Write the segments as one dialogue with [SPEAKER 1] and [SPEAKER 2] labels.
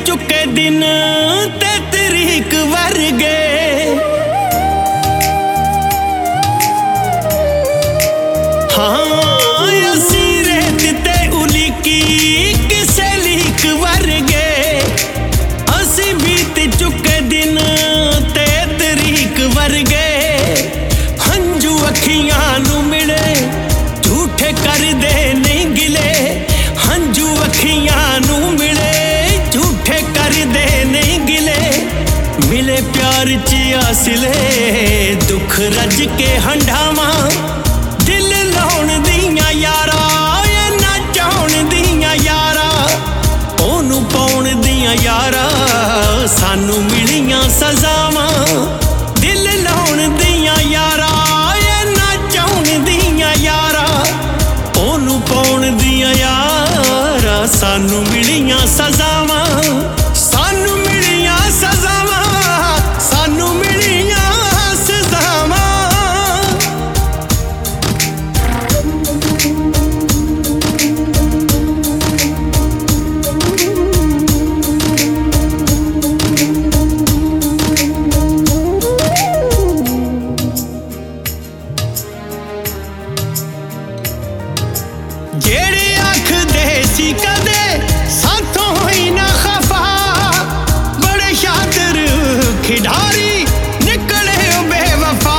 [SPEAKER 1] चुके दिन ते तरीक वर्गे हाँ असी रेत ते उलीकी किसे लीक वर्गे असी बीत चुके दिन ते तरीक वर्गे हंजू अखियां नू मिले झूठे कर दे नहीं गिले हंजू अखियां नू मिले झूठे कर दे नहीं गिले मिले प्यार च आसिले दुख रज के हंडावा दिल लाउण दियां यारा ना चाउण दियां यारा ओनू पाउण दियां यारा सानू मिलियां सजावां दिल लाउण दियां यारा ना चाउण दियां यारा ओनू पाउण दियां यारा सानू मिलियां सजावां सानू मिलियां सजावां सानू मिलियां सजावां जेड़े आखदे सी कदे साथों होई ना खफा बड़े शातिर खिडारी निकले बेवफा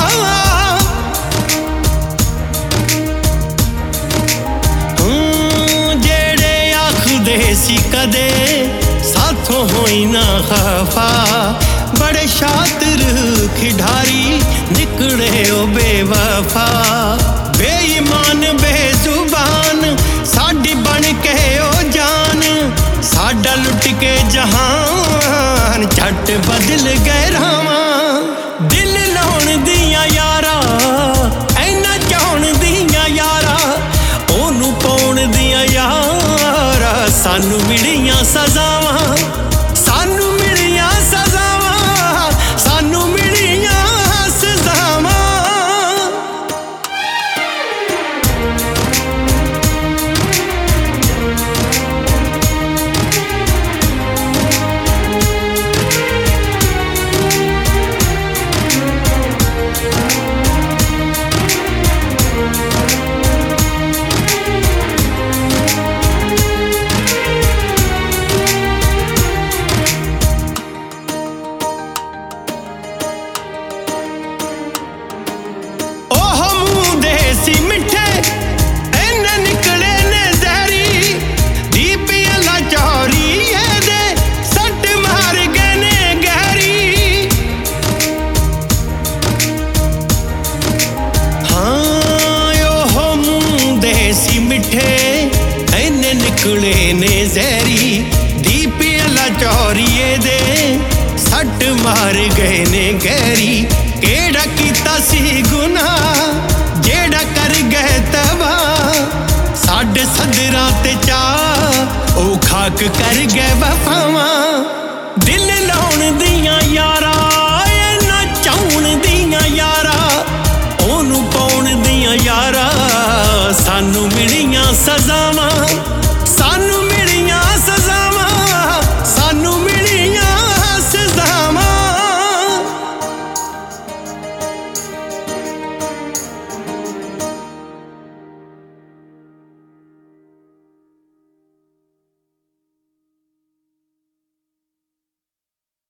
[SPEAKER 1] जेड़े आखदे सी कदे साथों होई ना खफा बड़े शातिर खिडारी निकले बेवफा बेईमान बेजुबान साडी बन के ओ जान साडा लुट के जहान झट बदल गए रावां दिल लाउण दियां यारा ऐना चाउण दियां यारा ओनू पाउण दियां यारा सानू मिलियां सजावां सानू मिलियां सजावां सानू मिलियां सजावां मिठे इन्ने निकले ने जहरी दीपियां लाचौरी दे सट मार गए ने गहरी हाँ ओहो मुंह देसी मिठे इन्ने निकले ने जहरी दीपियां लाचौरी दे सट मार गए ने गहरी केड़ा कीता सी गुनाह जेड़ा कर गए तबा साडे सदरां ते चा ओ खाक कर गए वफावां दिल लाउण दियां यारा